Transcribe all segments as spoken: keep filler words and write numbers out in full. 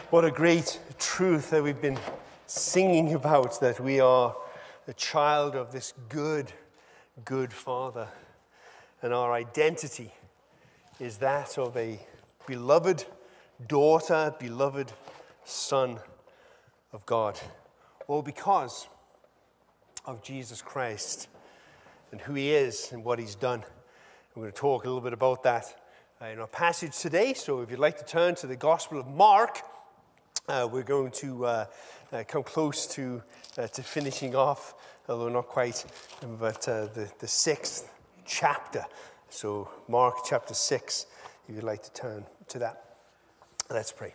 What a great truth that we've been singing about, that we are the child of this good, good Father. And our identity is that of a beloved daughter, beloved son of God. All because of Jesus Christ and who he is and what he's done. We're going to talk a little bit about that uh, in our passage today. So if you'd like to turn to the Gospel of Mark, uh, we're going to uh, uh, come close to uh, to finishing off, although not quite, but uh, the, the sixth chapter. So Mark chapter six, if you'd like to turn to that. Let's pray.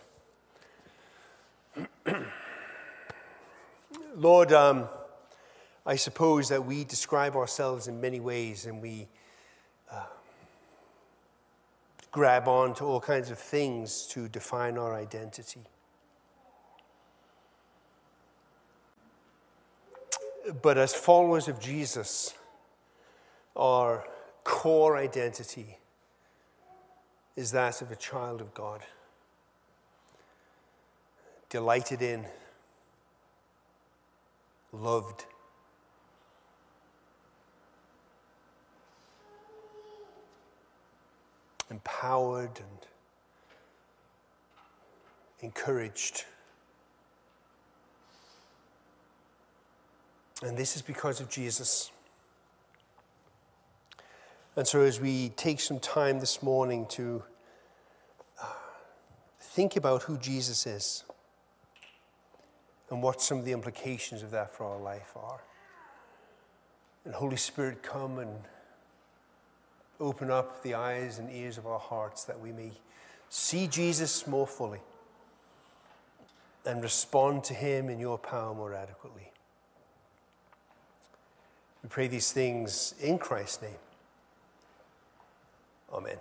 Lord, um, I suppose that we describe ourselves in many ways, and we uh, grab on to all kinds of things to define our identity. But as followers of Jesus, our core identity is that of a child of God, delighted in, loved, empowered and encouraged. And this is because of Jesus. And so as we take some time this morning to uh, think about who Jesus is and what some of the implications of that for our life are. And Holy Spirit, come and open up the eyes and ears of our hearts that we may see Jesus more fully and respond to him in your power more adequately. We pray these things in Christ's name. Amen.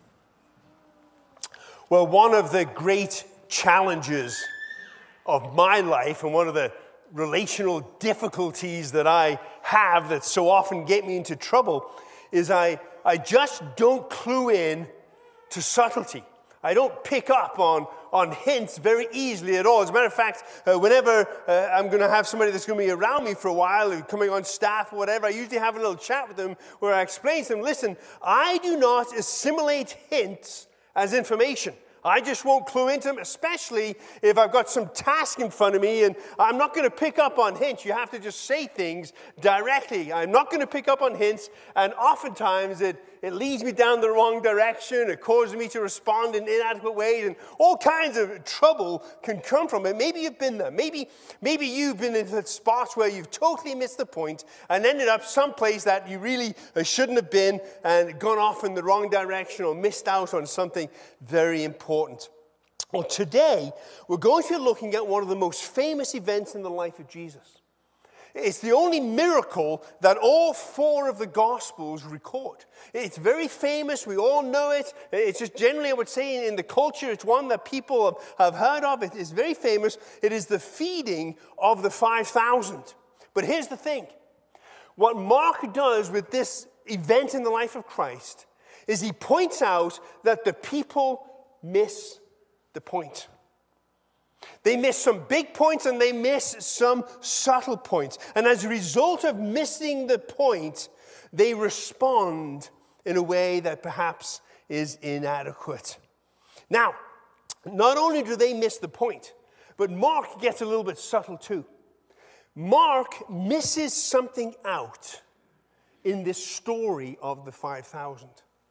Well, one of the great challenges of my life and one of the relational difficulties that I have that so often get me into trouble is I, I just don't clue in to subtlety. I don't pick up on, on hints very easily at all. As a matter of fact, uh, whenever uh, I'm going to have somebody that's going to be around me for a while, coming on staff or whatever, I usually have a little chat with them where I explain to them, listen, I do not assimilate hints as information. I just won't clue into them, especially if I've got some task in front of me and I'm not going to pick up on hints. You have to just say things directly. I'm not going to pick up on hints, and oftentimes it, it leads me down the wrong direction. It causes me to respond in inadequate ways, and all kinds of trouble can come from it. Maybe you've been there. Maybe, maybe you've been in the spots where you've totally missed the point and ended up someplace that you really shouldn't have been and gone off in the wrong direction or missed out on something very important. Well, today, we're going to be looking at one of the most famous events in the life of Jesus. It's the only miracle that all four of the Gospels record. It's very famous. We all know it. It's just generally, I would say, in the culture, it's one that people have, have heard of. It is very famous. It is the feeding of the five thousand. But here's the thing. What Mark does with this event in the life of Christ is he points out that the people miss the point. They miss some big points and they miss some subtle points. And as a result of missing the point, they respond in a way that perhaps is inadequate. Now, not only do they miss the point, but Mark gets a little bit subtle too. Mark misses something out in this story of the five thousand.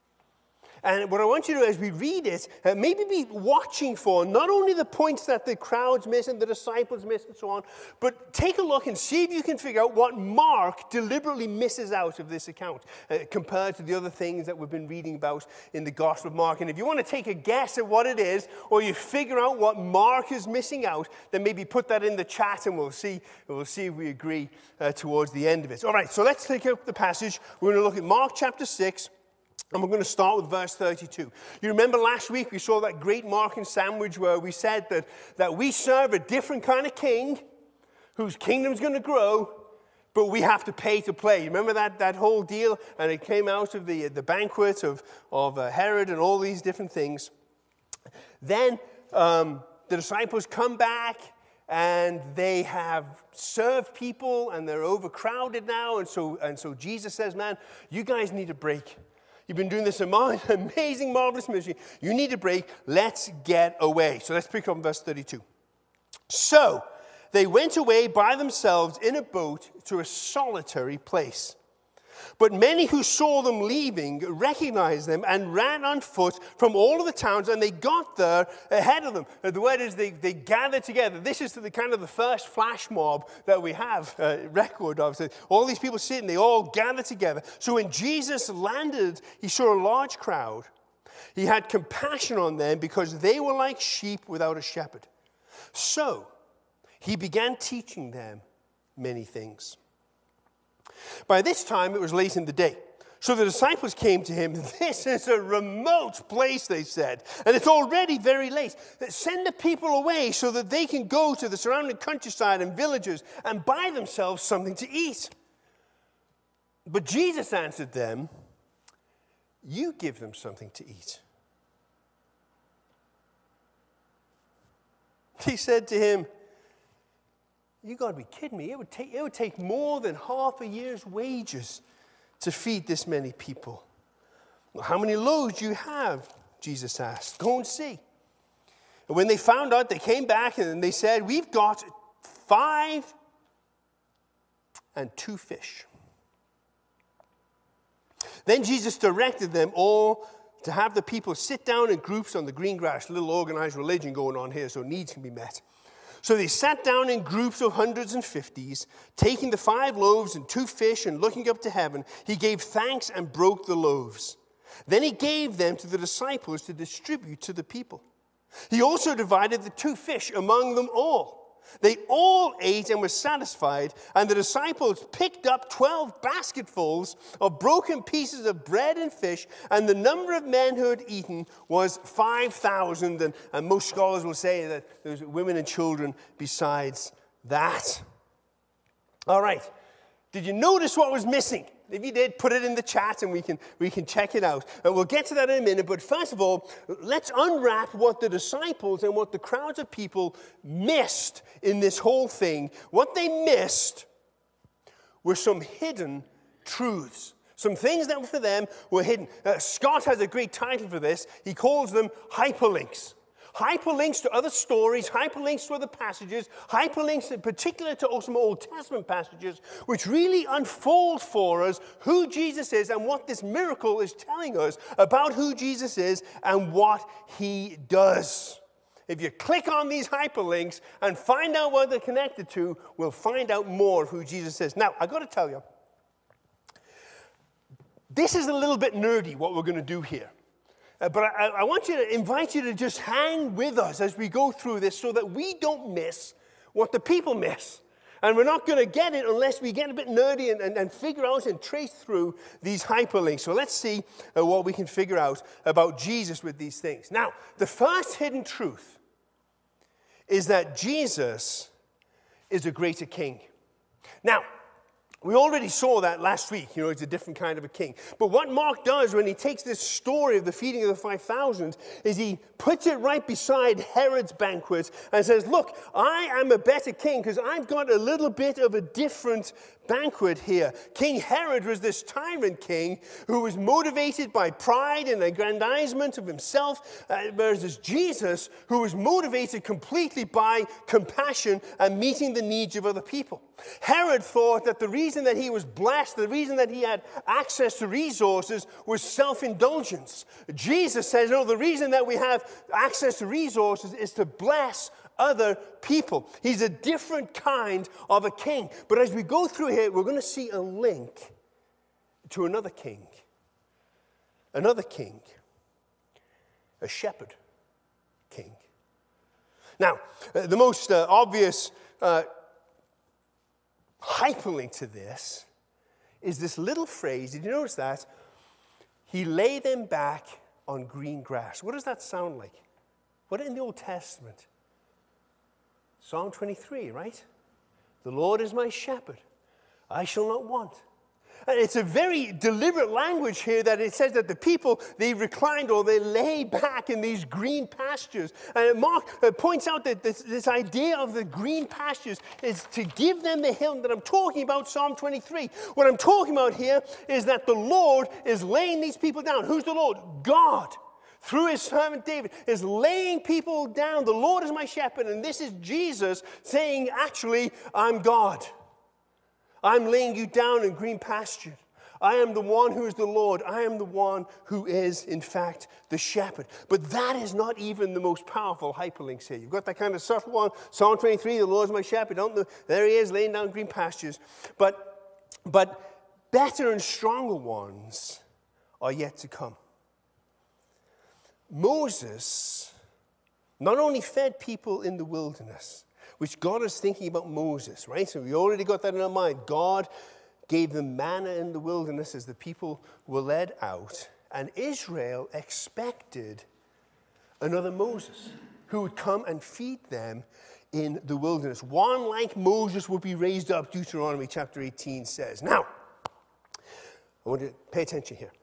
And what I want you to do as we read it, uh, maybe be watching for not only the points that the crowds miss and the disciples miss and so on, but take a look and see if you can figure out what Mark deliberately misses out of this account uh, compared to the other things that we've been reading about in the Gospel of Mark. And if you want to take a guess at what it is, or you figure out what Mark is missing out, then maybe put that in the chat and we'll see, we'll see if we agree uh, towards the end of it. All right, so let's take up the passage. We're going to look at Mark chapter six. And we're going to start with verse thirty-two. You remember last week we saw that great Markan sandwich where we said that, that we serve a different kind of king whose kingdom's going to grow, but we have to pay to play. Remember that, that whole deal? And it came out of the, the banquet of, of uh, Herod and all these different things. Then um, the disciples come back and they have served people and they're overcrowded now. And so, and so Jesus says, man, you guys need a break. You've been doing this amazing, marvelous ministry. You need a break. Let's get away. So let's pick up in verse thirty-two. So they went away by themselves in a boat to a solitary place. But many who saw them leaving recognized them and ran on foot from all of the towns, and they got there ahead of them. The word is they, they gathered together. This is the kind of the first flash mob that we have a record of. So all these people sitting, they all gathered together. So when Jesus landed, he saw a large crowd. He had compassion on them because they were like sheep without a shepherd. So he began teaching them many things. By this time, it was late in the day. So the disciples came to him. This is a remote place, they said, and it's already very late. Send the people away so that they can go to the surrounding countryside and villages and buy themselves something to eat. But Jesus answered them, you give them something to eat. He said to him, you got to be kidding me. It would take, it would take more than half a year's wages to feed this many people. Well, how many loaves do you have? Jesus asked. Go and see. And when they found out, they came back and they said, we've got five and two fish. Then Jesus directed them all to have the people sit down in groups on the green grass. A little organized religion going on here, so needs can be met. So they sat down in groups of hundreds and fifties, taking the five loaves and two fish and looking up to heaven. He gave thanks and broke the loaves. Then he gave them to the disciples to distribute to the people. He also divided the two fish among them all. They all ate and were satisfied, and the disciples picked up twelve basketfuls of broken pieces of bread and fish, and the number of men who had eaten was five thousand, and, and most scholars will say that there was women and children besides that. All right, did you notice what was missing? If you did, put it in the chat and we can, we can check it out. And we'll get to that in a minute. But first of all, let's unwrap what the disciples and what the crowds of people missed in this whole thing. What they missed were some hidden truths. Some things that for them were hidden. Uh, Scott has a great title for this. He calls them hyperlinks. Hyperlinks to other stories, hyperlinks to other passages, hyperlinks in particular to some Old Testament passages, which really unfold for us who Jesus is and what this miracle is telling us about who Jesus is and what he does. If you click on these hyperlinks and find out what they're connected to, we'll find out more of who Jesus is. Now, I've got to tell you, this is a little bit nerdy, what we're going to do here. Uh, but I, I want you to invite you to just hang with us as we go through this so that we don't miss what the people miss. And we're not going to get it unless we get a bit nerdy and, and, and figure out and trace through these hyperlinks. So let's see uh, what we can figure out about Jesus with these things. Now, the first hidden truth is that Jesus is a greater king. Now, we already saw that last week. You know, it's a different kind of a king. But what Mark does when he takes this story of the feeding of the five thousand is he puts it right beside Herod's banquet and says, look, I am a better king because I've got a little bit of a different banquet here. King Herod was this tyrant king who was motivated by pride and aggrandizement of himself, uh, whereas there's Jesus who was motivated completely by compassion and meeting the needs of other people. Herod thought that the reason that he was blessed, the reason that he had access to resources was self-indulgence. Jesus says, no, the reason that we have access to resources is to bless other people. He's a different kind of a king. But as we go through here, we're going to see a link to another king. Another king. A shepherd king. Now, uh, the most uh, obvious uh, hyperlink to this is this little phrase. Did you notice that? He lay them back on green grass. What does that sound like? What in the Old Testament? Psalm twenty-three, right? The Lord is my shepherd. I shall not want. And it's a very deliberate language here that it says that the people, they reclined or they lay back in these green pastures. And Mark uh, points out that this, this idea of the green pastures is to give them the hill that I'm talking about, Psalm twenty-three. What I'm talking about here is that the Lord is laying these people down. Who's the Lord? God, through his servant David, is laying people down. The Lord is my shepherd, and this is Jesus saying, actually, I'm God. I'm laying you down in green pasture. I am the one who is the Lord. I am the one who is, in fact, the shepherd. But that is not even the most powerful hyperlinks here. You've got that kind of subtle one. Psalm twenty-three, the Lord is my shepherd. Don't know, there he is, laying down green pastures. But, but better and stronger ones are yet to come. Moses not only fed people in the wilderness, which God is thinking about Moses, right? So we already got that in our mind. God gave them manna in the wilderness as the people were led out. And Israel expected another Moses who would come and feed them in the wilderness. One like Moses would be raised up, Deuteronomy chapter eighteen says. Now, I want you to pay attention here.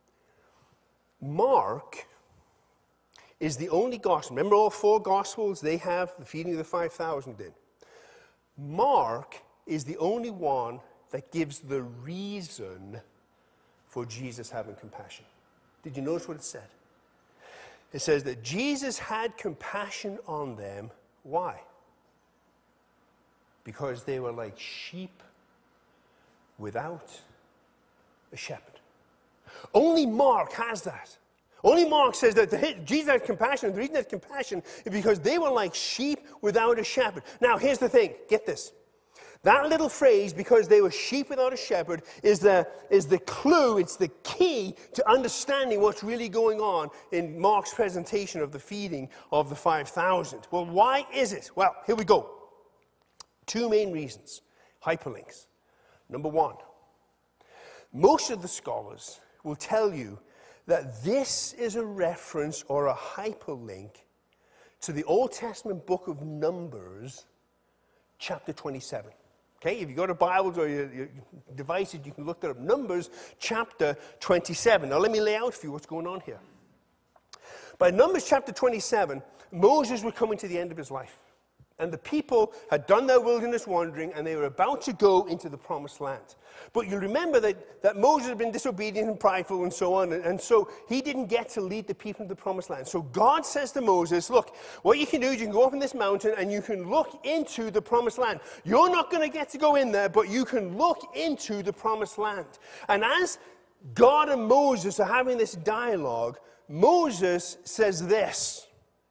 Mark is the only gospel. Remember all four gospels, they have the feeding of the five thousand in. Mark is the only one that gives the reason for Jesus having compassion. Did you notice what it said? It says that Jesus had compassion on them. Why? Because they were like sheep without a shepherd. Only Mark has that. Only Mark says that the, Jesus had compassion, and the reason he had compassion is because they were like sheep without a shepherd. Now, here's the thing. Get this. That little phrase, because they were sheep without a shepherd, is the, is the clue, it's the key to understanding what's really going on in Mark's presentation of the feeding of the five thousand. Well, why is it? Well, here we go. Two main reasons. Hyperlinks. Number one, most of the scholars will tell you that this is a reference or a hyperlink to the Old Testament book of Numbers, chapter twenty-seven. Okay, if you've got a Bible or your, your devices, you can look that up. Numbers chapter twenty-seven. Now let me lay out for you what's going on here. By Numbers chapter twenty-seven, Moses was coming to the end of his life. And the people had done their wilderness wandering, and they were about to go into the promised land. But you remember that, that Moses had been disobedient and prideful and so on, and, and so he didn't get to lead the people into the promised land. So God says to Moses, look, what you can do is you can go up on this mountain and you can look into the promised land. You're not going to get to go in there, but you can look into the promised land. And as God and Moses are having this dialogue, Moses says this,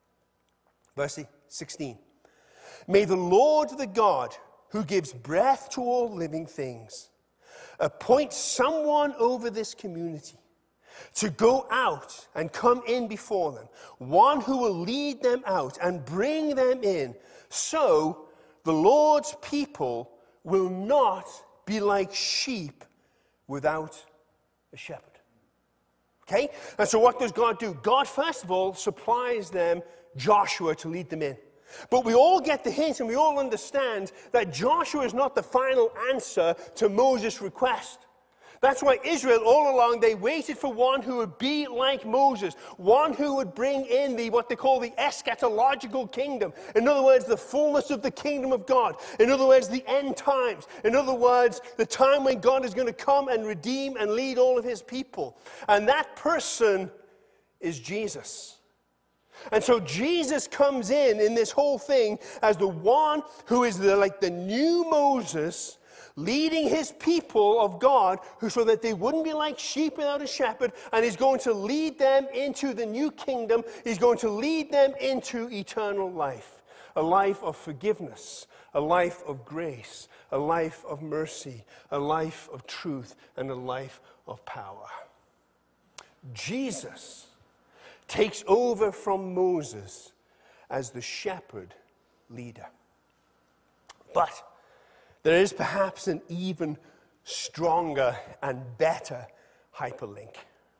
verse sixteen. May the Lord the God who gives breath to all living things appoint someone over this community to go out and come in before them, one who will lead them out and bring them in, so the Lord's people will not be like sheep without a shepherd. Okay? And so what does God do? God, first of all, supplies them Joshua to lead them in. But we all get the hint and we all understand that Joshua is not the final answer to Moses' request. That's why Israel, all along, they waited for one who would be like Moses, one who would bring in the what they call the eschatological kingdom. In other words, the fullness of the kingdom of God. In other words, the end times. In other words, the time when God is going to come and redeem and lead all of his people. And that person is Jesus. And so Jesus comes in in this whole thing as the one who is the, like the new Moses, leading his people of God, who, so that they wouldn't be like sheep without a shepherd, and he's going to lead them into the new kingdom. He's going to lead them into eternal life, a life of forgiveness, a life of grace, a life of mercy, a life of truth, and a life of power. Jesus takes over from Moses as the shepherd leader. But there is perhaps an even stronger and better hyperlink.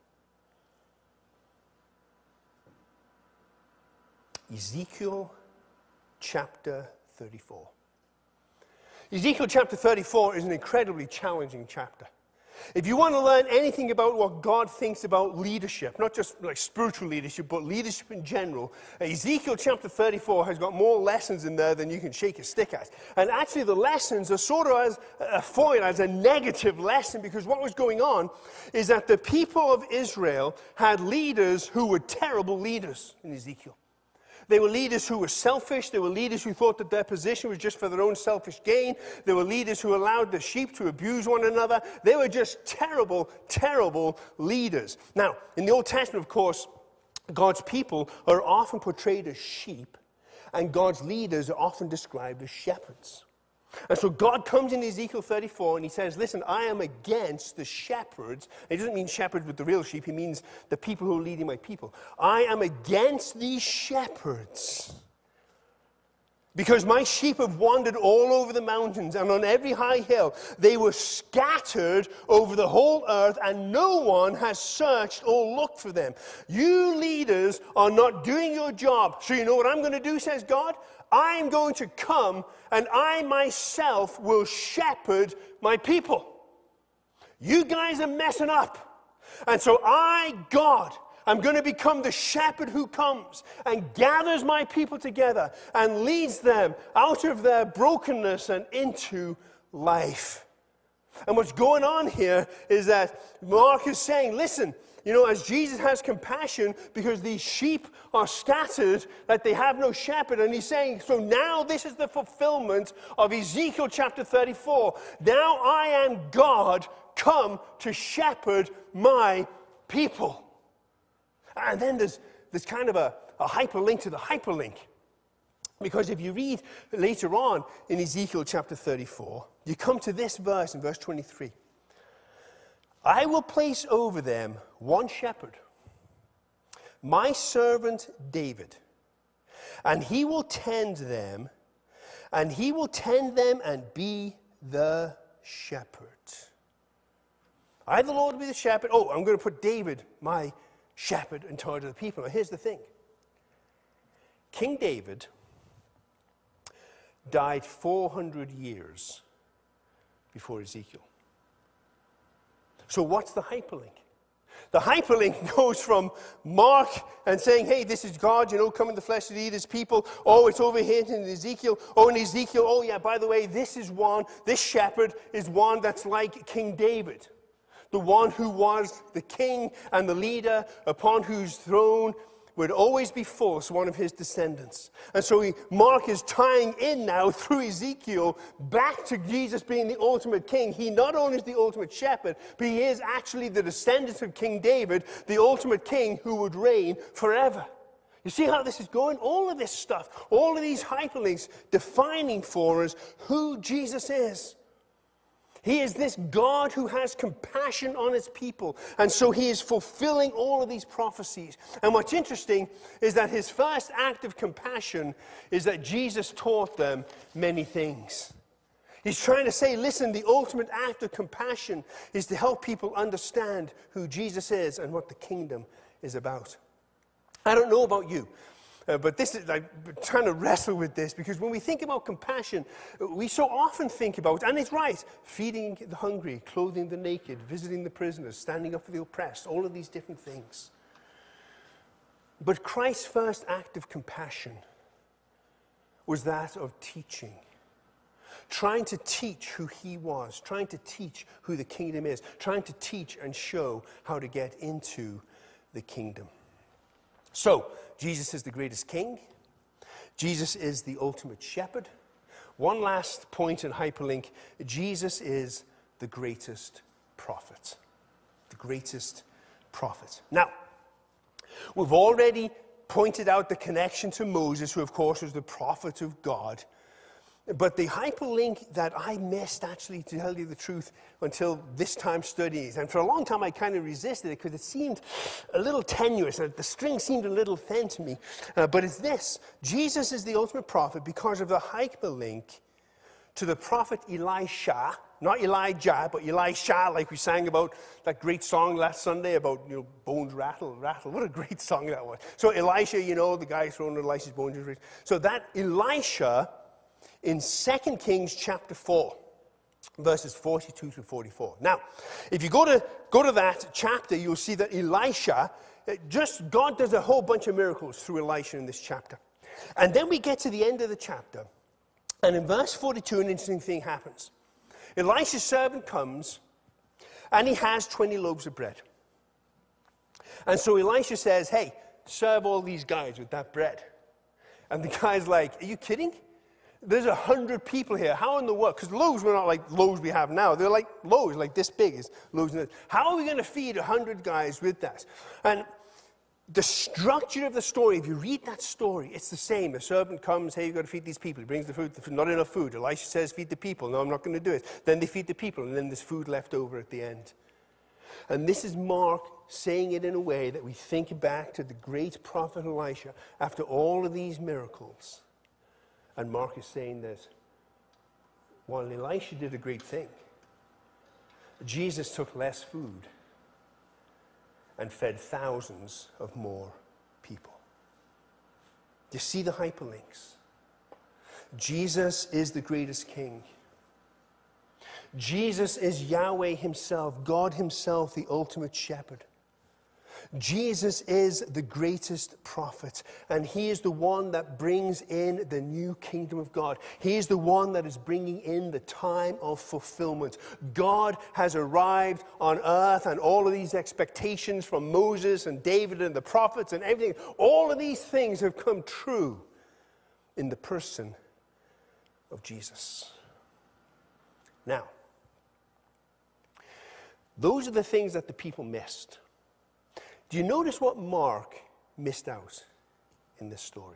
Ezekiel chapter thirty-four. Ezekiel chapter thirty-four is an incredibly challenging chapter. If you want to learn anything about what God thinks about leadership, not just like spiritual leadership, but leadership in general, Ezekiel chapter thirty-four has got more lessons in there than you can shake a stick at. And actually the lessons are sort of as a foil, as a negative lesson, because what was going on is that the people of Israel had leaders who were terrible leaders in Ezekiel. They were leaders who were selfish. They were leaders who thought that their position was just for their own selfish gain. They were leaders who allowed the sheep to abuse one another. They were just terrible, terrible leaders. Now, in the Old Testament, of course, God's people are often portrayed as sheep, and God's leaders are often described as shepherds. And so God comes in Ezekiel thirty-four and he says, listen, I am against the shepherds. He doesn't mean shepherds with the real sheep. He means the people who are leading my people. I am against these shepherds because my sheep have wandered all over the mountains and on every high hill. They were scattered over the whole earth and no one has searched or looked for them. You leaders are not doing your job. So you know what I'm going to do, says God? I'm going to come and I myself will shepherd my people. You guys are messing up. And so I, God, I'm going to become the shepherd who comes and gathers my people together and leads them out of their brokenness and into life. And what's going on here is that Mark is saying, listen, you know, as Jesus has compassion because these sheep are scattered, that they have no shepherd. And he's saying, so now this is the fulfillment of Ezekiel chapter thirty-four. Now I am God, come to shepherd my people. And then there's, there's kind of a, a hyperlink to the hyperlink. Because if you read later on in Ezekiel chapter thirty-four, you come to this verse in verse twenty-three. I will place over them one shepherd, my servant David, and he will tend them, and he will tend them and be the shepherd. I, the Lord, will be the shepherd. Oh, I'm going to put David, my shepherd, in charge of the people. Now, here's the thing. King David died four hundred years before Ezekiel. So what's the hyperlink? The hyperlink goes from Mark and saying, hey, this is God, you know, come in the flesh to lead his people. Oh, it's over here in Ezekiel. Oh, in Ezekiel, oh yeah, by the way, this is one, this shepherd is one that's like King David. The one who was the king and the leader upon whose throne would always be false, one of his descendants. And so he, Mark is tying in now through Ezekiel back to Jesus being the ultimate king. He not only is the ultimate shepherd, but he is actually the descendant of King David, the ultimate king who would reign forever. You see how this is going? All of this stuff, all of these hyperlinks defining for us who Jesus is. He is this God who has compassion on his people. And so he is fulfilling all of these prophecies. And what's interesting is that his first act of compassion is that Jesus taught them many things. He's trying to say, listen, the ultimate act of compassion is to help people understand who Jesus is and what the kingdom is about. I don't know about you. Uh, but this is like trying to wrestle with this, because when we think about compassion, we so often think about, and it's right, feeding the hungry, clothing the naked, visiting the prisoners, standing up for the oppressed, all of these different things. But Christ's first act of compassion was that of teaching. Trying to teach who he was, trying to teach who the kingdom is, trying to teach and show how to get into the kingdom. So, Jesus is the greatest king. Jesus is the ultimate shepherd. One last point in hyperlink. Jesus is the greatest prophet. The greatest prophet. Now, we've already pointed out the connection to Moses, who of course was the prophet of God. But the hyperlink that I missed, actually, to tell you the truth, until this time studying, and for a long time I kind of resisted it because it seemed a little tenuous. The string seemed a little thin to me. Uh, but it's this. Jesus is the ultimate prophet because of the hyperlink to the prophet Elisha. Not Elijah, but Elisha, like we sang about that great song last Sunday about, you know, bones rattle, rattle. What a great song that was. So Elisha, you know, the guy throwing Elisha's bones. So that Elisha, in Second Kings chapter four, verses forty-two to forty-four. Now, if you go to, go to that chapter, you'll see that Elisha, just God does a whole bunch of miracles through Elisha in this chapter. And then we get to the end of the chapter, and in verse forty-two, an interesting thing happens. Elisha's servant comes, and he has twenty loaves of bread. And so Elisha says, hey, serve all these guys with that bread. And the guy's like, are you kidding? There's a hundred people here. How in the world? Because loaves were not like loaves we have now. They're like loaves, like this big is loaves. How are we going to feed a hundred guys with that? And the structure of the story, if you read that story, it's the same. The servant comes, hey, you've got to feed these people. He brings the food, the food, not enough food. Elisha says, feed the people. No, I'm not going to do it. Then they feed the people, and then there's food left over at the end. And this is Mark saying it in a way that we think back to the great prophet Elisha after all of these miracles. And Mark is saying this. While Elisha did a great thing, Jesus took less food and fed thousands of more people. Do you see the hyperlinks? Jesus is the greatest king. Jesus is Yahweh himself, God himself, the ultimate shepherd. Jesus is the greatest prophet, and he is the one that brings in the new kingdom of God. He is the one that is bringing in the time of fulfillment. God has arrived on earth, and all of these expectations from Moses and David and the prophets and everything, all of these things have come true in the person of Jesus. Now, those are the things that the people missed. Do you notice what Mark missed out in this story?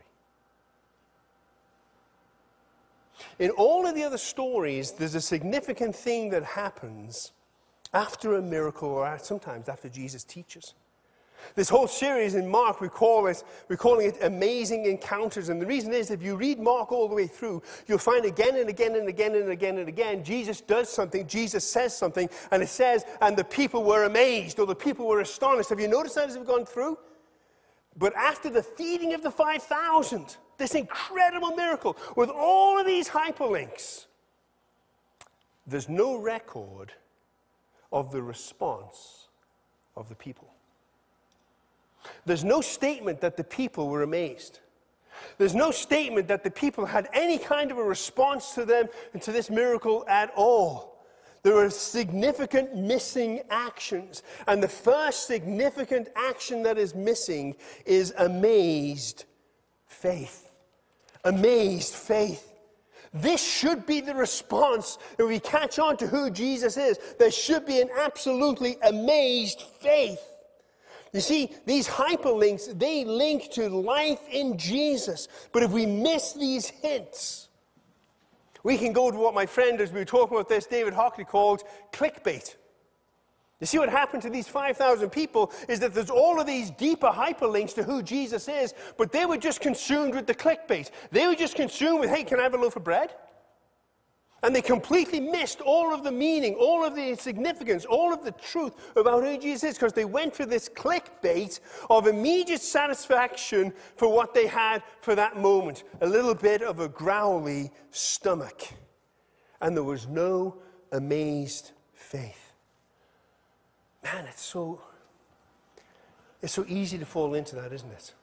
In all of the other stories, there's a significant thing that happens after a miracle, or sometimes after Jesus teaches. This whole series in Mark, we call it, we're calling it Amazing Encounters. And the reason is, if you read Mark all the way through, you'll find again and again and again and again and again, Jesus does something, Jesus says something, and it says, and the people were amazed, or the people were astonished. Have you noticed that as we've gone through? But after the feeding of the five thousand, this incredible miracle, with all of these hyperlinks, there's no record of the response of the people. There's no statement that the people were amazed. There's no statement that the people had any kind of a response to them and to this miracle at all. There are significant missing actions. And the first significant action that is missing is amazed faith. Amazed faith. This should be the response if we catch on to who Jesus is. There should be an absolutely amazed faith. You see, these hyperlinks, they link to life in Jesus. But if we miss these hints, we can go to what my friend, as we were talking about this, David Hockley, called clickbait. You see what happened to these five thousand people is that there's all of these deeper hyperlinks to who Jesus is, but they were just consumed with the clickbait. They were just consumed with, hey, can I have a loaf of bread? And they completely missed all of the meaning, all of the significance, all of the truth about who Jesus is, because they went for this clickbait of immediate satisfaction for what they had for that moment. A little bit of a growly stomach. And there was no amazed faith. Man, it's so, it's so easy to fall into that, isn't it?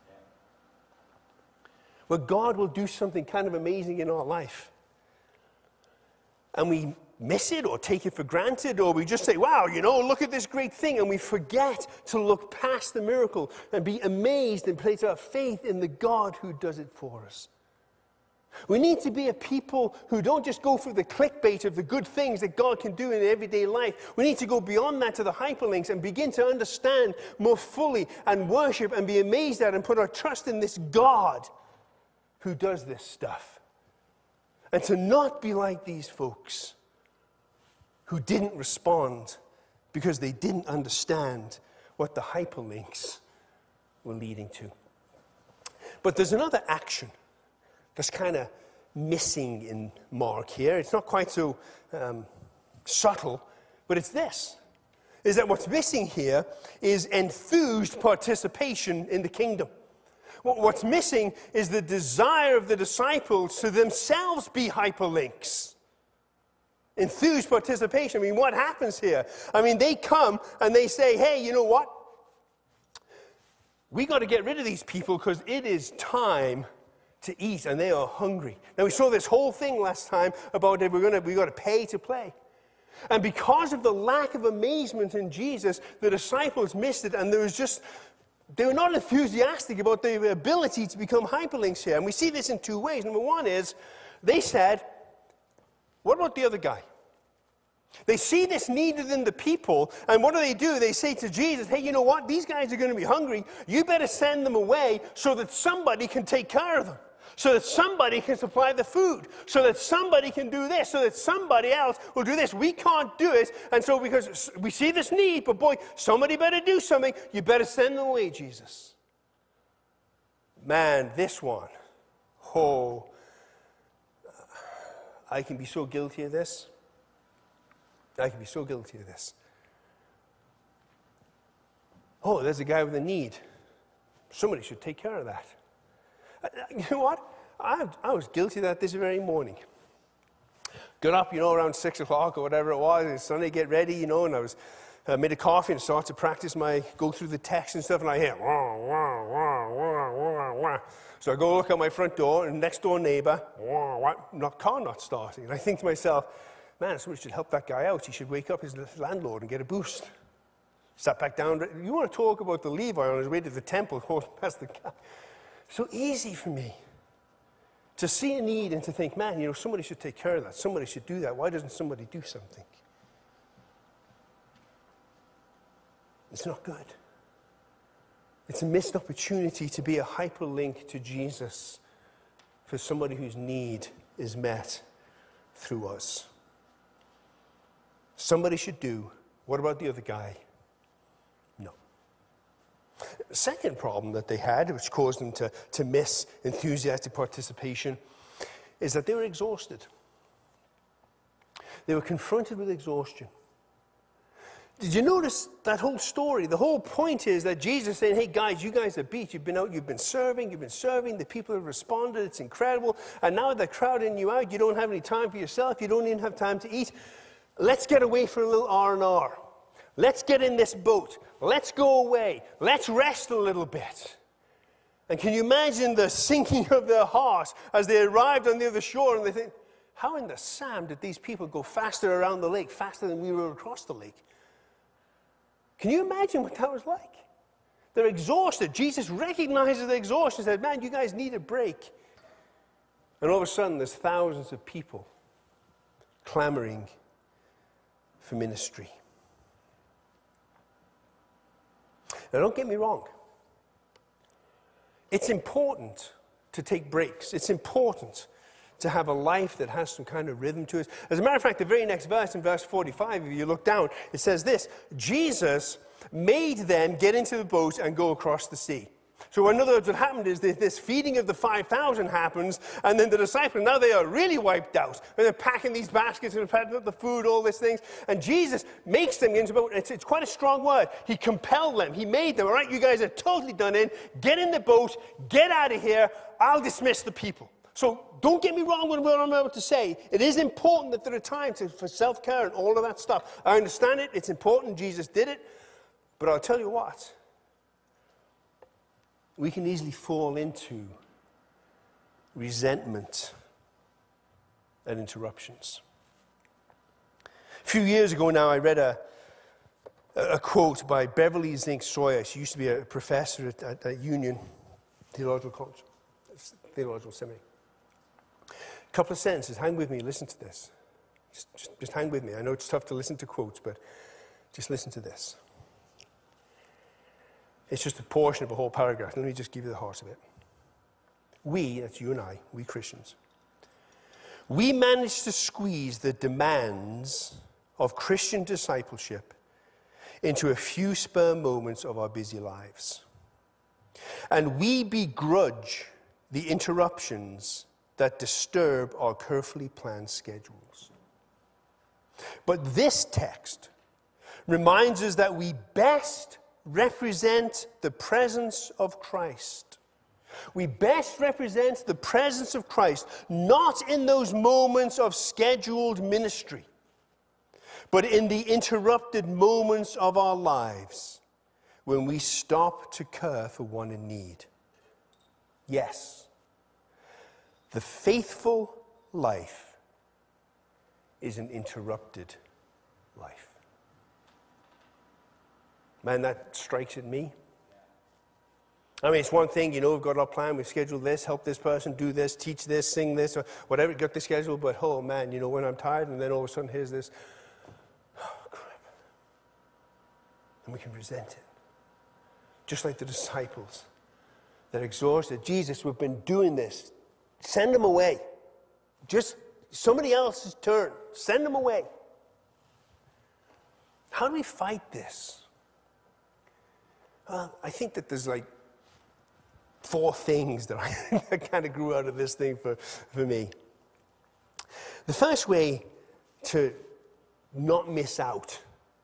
Where God will do something kind of amazing in our life, and we miss it or take it for granted, or we just say, wow, you know, look at this great thing, and we forget to look past the miracle and be amazed and place our faith in the God who does it for us. We need to be a people who don't just go for the clickbait of the good things that God can do in everyday life. We need to go beyond that to the hyperlinks and begin to understand more fully and worship and be amazed at and put our trust in this God who does this stuff. And to not be like these folks who didn't respond because they didn't understand what the hyperlinks were leading to. But there's another action that's kind of missing in Mark here. It's not quite so um, subtle, but it's this. Is that what's missing here is enthused participation in the kingdom. What's missing is the desire of the disciples to themselves be hyperlinks. Enthused participation. I mean, what happens here? I mean, they come and they say, hey, you know what? We got to get rid of these people because it is time to eat, and they are hungry. Now, we saw this whole thing last time about that we're going to, we got to pay to play. And because of the lack of amazement in Jesus, the disciples missed it, and there was just, they were not enthusiastic about the ability to become hyperlinks here. And we see this in two ways. Number one is, they said, what about the other guy? They see this need within the people, and what do they do? They say to Jesus, hey, you know what? These guys are going to be hungry. You better send them away so that somebody can take care of them, so that somebody can supply the food, so that somebody can do this, so that somebody else will do this. We can't do it, and so because we see this need, but boy, somebody better do something. You better send them away, Jesus. Man, this one, oh, I can be so guilty of this. I can be so guilty of this. Oh, there's a guy with a need. Somebody should take care of that. You know what? I, I was guilty of that this very morning. Got up, you know, around six o'clock or whatever it was, and Sunday, get ready, you know, and I was uh, made a coffee and started to practice my, go through the text and stuff, and I hear, wah, wah, wah, wah, wah, wah. So I go look at my front door, and next door neighbor, wah, wah, not, car not starting. And I think to myself, man, somebody should help that guy out. He should wake up his landlord and get a boost. Sat back down. You want to talk about the Levi on his way to the temple, going past the guy. So easy for me to see a need and to think, man, you know, somebody should take care of that. Somebody should do that. Why doesn't somebody do something? It's not good. It's a missed opportunity to be a hyperlink to Jesus for somebody whose need is met through us. Somebody should do. What about the other guy? No. The second problem that they had, which caused them to, to miss enthusiastic participation, is that they were exhausted. They were confronted with exhaustion. Did you notice that whole story? The whole point is that Jesus saying, hey guys, you guys are beat. You've been out, you've been serving, you've been serving. The people have responded. It's incredible. And now they're crowding you out. You don't have any time for yourself. You don't even have time to eat. Let's get away for a little R and R. Let's get in this boat. Let's go away. Let's rest a little bit. And can you imagine the sinking of their hearts as they arrived on the other shore and they think, how in the Sam did these people go faster around the lake, faster than we were across the lake? Can you imagine what that was like? They're exhausted. Jesus recognizes the exhaustion and said, man, you guys need a break. And all of a sudden, there's thousands of people clamoring for ministry. Now, don't get me wrong. It's important to take breaks. It's important to have a life that has some kind of rhythm to it. As a matter of fact, the very next verse, in verse forty-five, if you look down, it says this: Jesus made them get into the boat and go across the sea. So in other words, what happened is that this feeding of the five thousand happens, and then the disciples, now they are really wiped out. And they're packing these baskets and packing up the food, all these things. And Jesus makes them get into the boat. It's, it's quite a strong word. He compelled them. He made them, all right, you guys are totally done in. Get in the boat. Get out of here. I'll dismiss the people. So don't get me wrong with what I'm about to say. It is important that there are times for self-care and all of that stuff. I understand it. It's important. Jesus did it. But I'll tell you what. We can easily fall into resentment and interruptions. A few years ago now, I read a, a quote by Beverly Zink Sawyer. She used to be a professor at, at, at Union Theological College, Theological Seminary. A couple of sentences. Hang with me. Listen to this. Just, just, just hang with me. I know it's tough to listen to quotes, but just listen to this. It's just a portion of a whole paragraph. Let me just give you the heart of it. We, that's you and I, we Christians, we manage to squeeze the demands of Christian discipleship into a few spare moments of our busy lives. And we begrudge the interruptions that disturb our carefully planned schedules. But this text reminds us that we best represent the presence of Christ. We best represent the presence of Christ, not in those moments of scheduled ministry. but in the interrupted moments of our lives when we stop to care for one in need. Yes, the faithful life is an interrupted life. Man, that strikes at me. I mean, it's one thing, you know, we've got our plan, we've scheduled this, help this person, do this, teach this, sing this, or whatever, get the schedule, but oh man, you know, when I'm tired, and then all of a sudden here's this, oh crap. And we can resent it. Just like the disciples. They're exhausted. Jesus, we've been doing this. Send them away. Just somebody else's turn. Send them away. How do we fight this? Well, I think that there's like four things that I, I kind of grew out of this thing for, for me. The first way to not miss out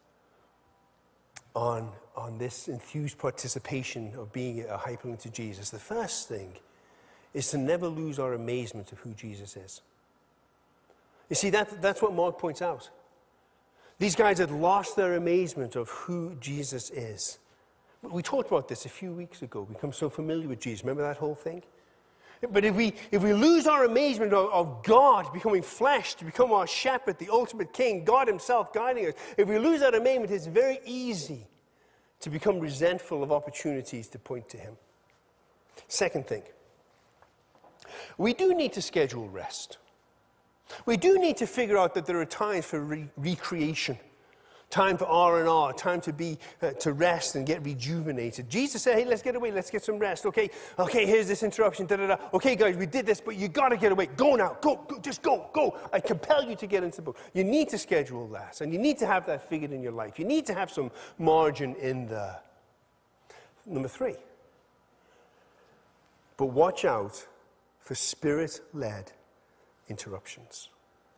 on, on this enthused participation of being a hyperlink to Jesus, the first thing is to never lose our amazement of who Jesus is. You see, that, that's what Mark points out. These guys had lost their amazement of who Jesus is. We talked about this a few weeks ago. We become so familiar with Jesus. Remember that whole thing? But if we, if we lose our amazement of, of God becoming flesh to become our shepherd, the ultimate king, God himself guiding us, if we lose that amazement, it's very easy to become resentful of opportunities to point to him. Second thing, we do need to schedule rest. We do need to figure out that there are times for re- recreation. Time for R and R, time to be, uh, to rest and get rejuvenated. Jesus said, hey, let's get away, let's get some rest. Okay, okay, here's this interruption, da, da, da. Okay, guys, we did this, but you got to get away. Go now, go, go, just go, go. I compel you to get into the book. You need to schedule that, and you need to have that figured in your life. You need to have some margin in there. Number three, but watch out for spirit-led interruptions.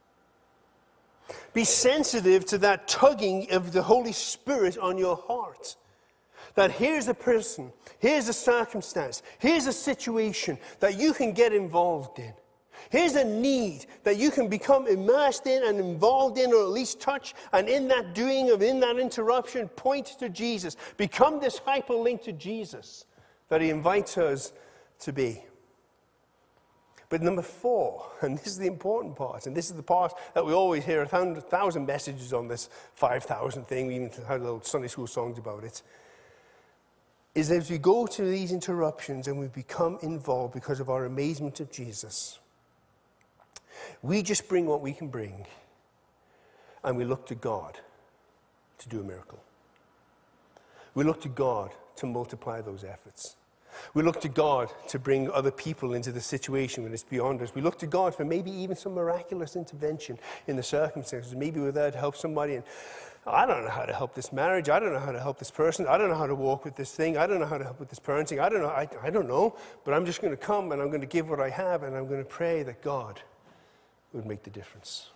Be sensitive to that tugging of the Holy Spirit on your heart. That here's a person, here's a circumstance, here's a situation that you can get involved in. Here's a need that you can become immersed in and involved in, or at least touch, and in that doing of, in that interruption, point to Jesus. Become this hyperlink to Jesus that he invites us to be. But number four, and this is the important part, and this is the part that we always hear a thousand, thousand messages on this five thousand thing, we even had little Sunday school songs about it, is as we go to these interruptions and we become involved because of our amazement of Jesus, we just bring what we can bring, and we look to God to do a miracle. We look to God to multiply those efforts. We look to God to bring other people into the situation when it's beyond us. We look to God for maybe even some miraculous intervention in the circumstances. Maybe we're there to help somebody, and I don't know how to help this marriage. I don't know how to help this person. I don't know how to walk with this thing. I don't know how to help with this parenting. I don't know. I, I don't know. But I'm just going to come, and I'm going to give what I have, and I'm going to pray that God would make the difference.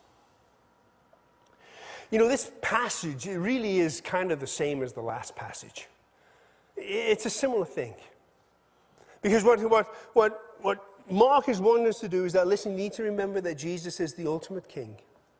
You know, this passage, it really is kind of the same as the last passage. It's a similar thing. Because what, what, what, what Mark is wanting us to do is that, listen, you need to remember that Jesus is the ultimate king.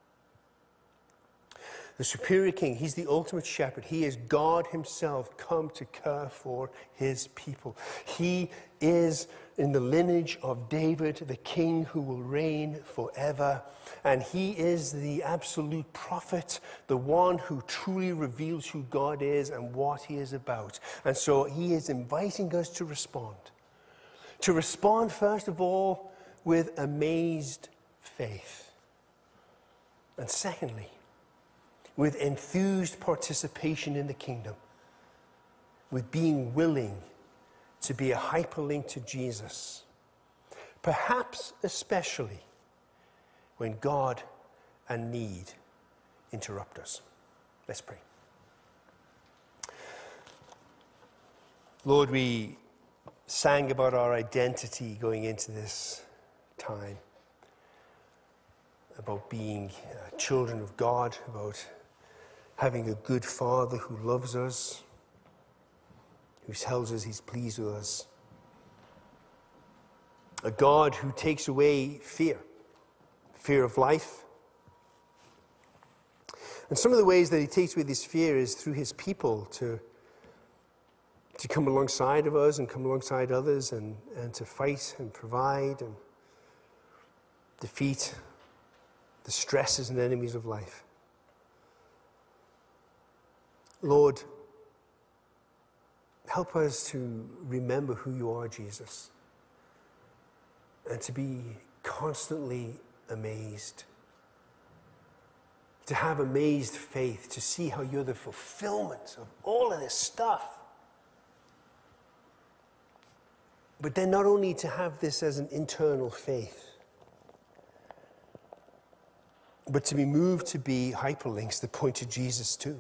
The superior king. He's the ultimate shepherd. He is God himself come to care for his people. He is in the lineage of David, the king who will reign forever. And he is the absolute prophet, the one who truly reveals who God is and what he is about. And so he is inviting us to respond. To respond, first of all, with amazed faith. And secondly, with enthused participation in the kingdom. With being willing to be a hyperlink to Jesus. Perhaps especially when God and need interrupt us. Let's pray. Lord, we sang about our identity going into this time, about being uh, children of God, about having a good Father who loves us, who tells us he's pleased with us, a God who takes away fear, fear of life. And some of the ways that he takes away this fear is through his people to, to come alongside of us and come alongside others and, and to fight and provide and defeat the stresses and enemies of life. Lord, help us to remember who you are, Jesus, and to be constantly amazed, to have amazed faith, to see how you're the fulfillment of all of this stuff. But then not only to have this as an internal faith, but to be moved to be hyperlinks that point to Jesus too.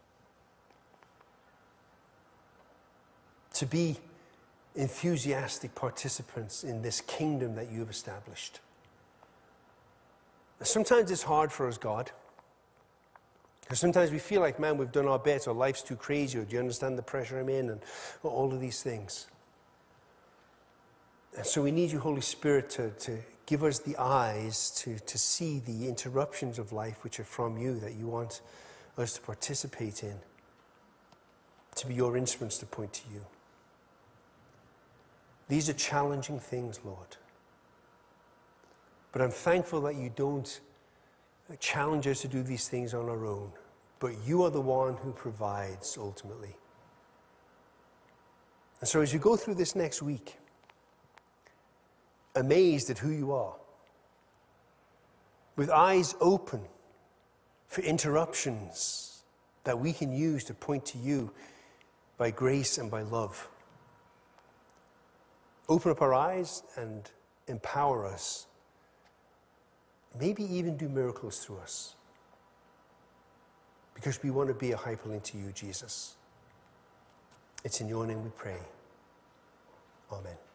To be enthusiastic participants in this kingdom that you've established. Sometimes it's hard for us, God. Because sometimes we feel like, man, we've done our bit, or life's too crazy, or do you understand the pressure I'm in, and all of these things. And so we need you, Holy Spirit, to, to give us the eyes to, to see the interruptions of life which are from you, that you want us to participate in, to be your instruments to point to you. These are challenging things, Lord. But I'm thankful that you don't challenge us to do these things on our own, but you are the one who provides ultimately. And so as we go through this next week, amazed at who you are, with eyes open for interruptions that we can use to point to you by grace and by love. Open up our eyes and empower us. Maybe even do miracles through us. Because we want to be a hyperlink to you, Jesus. It's in your name we pray. Amen.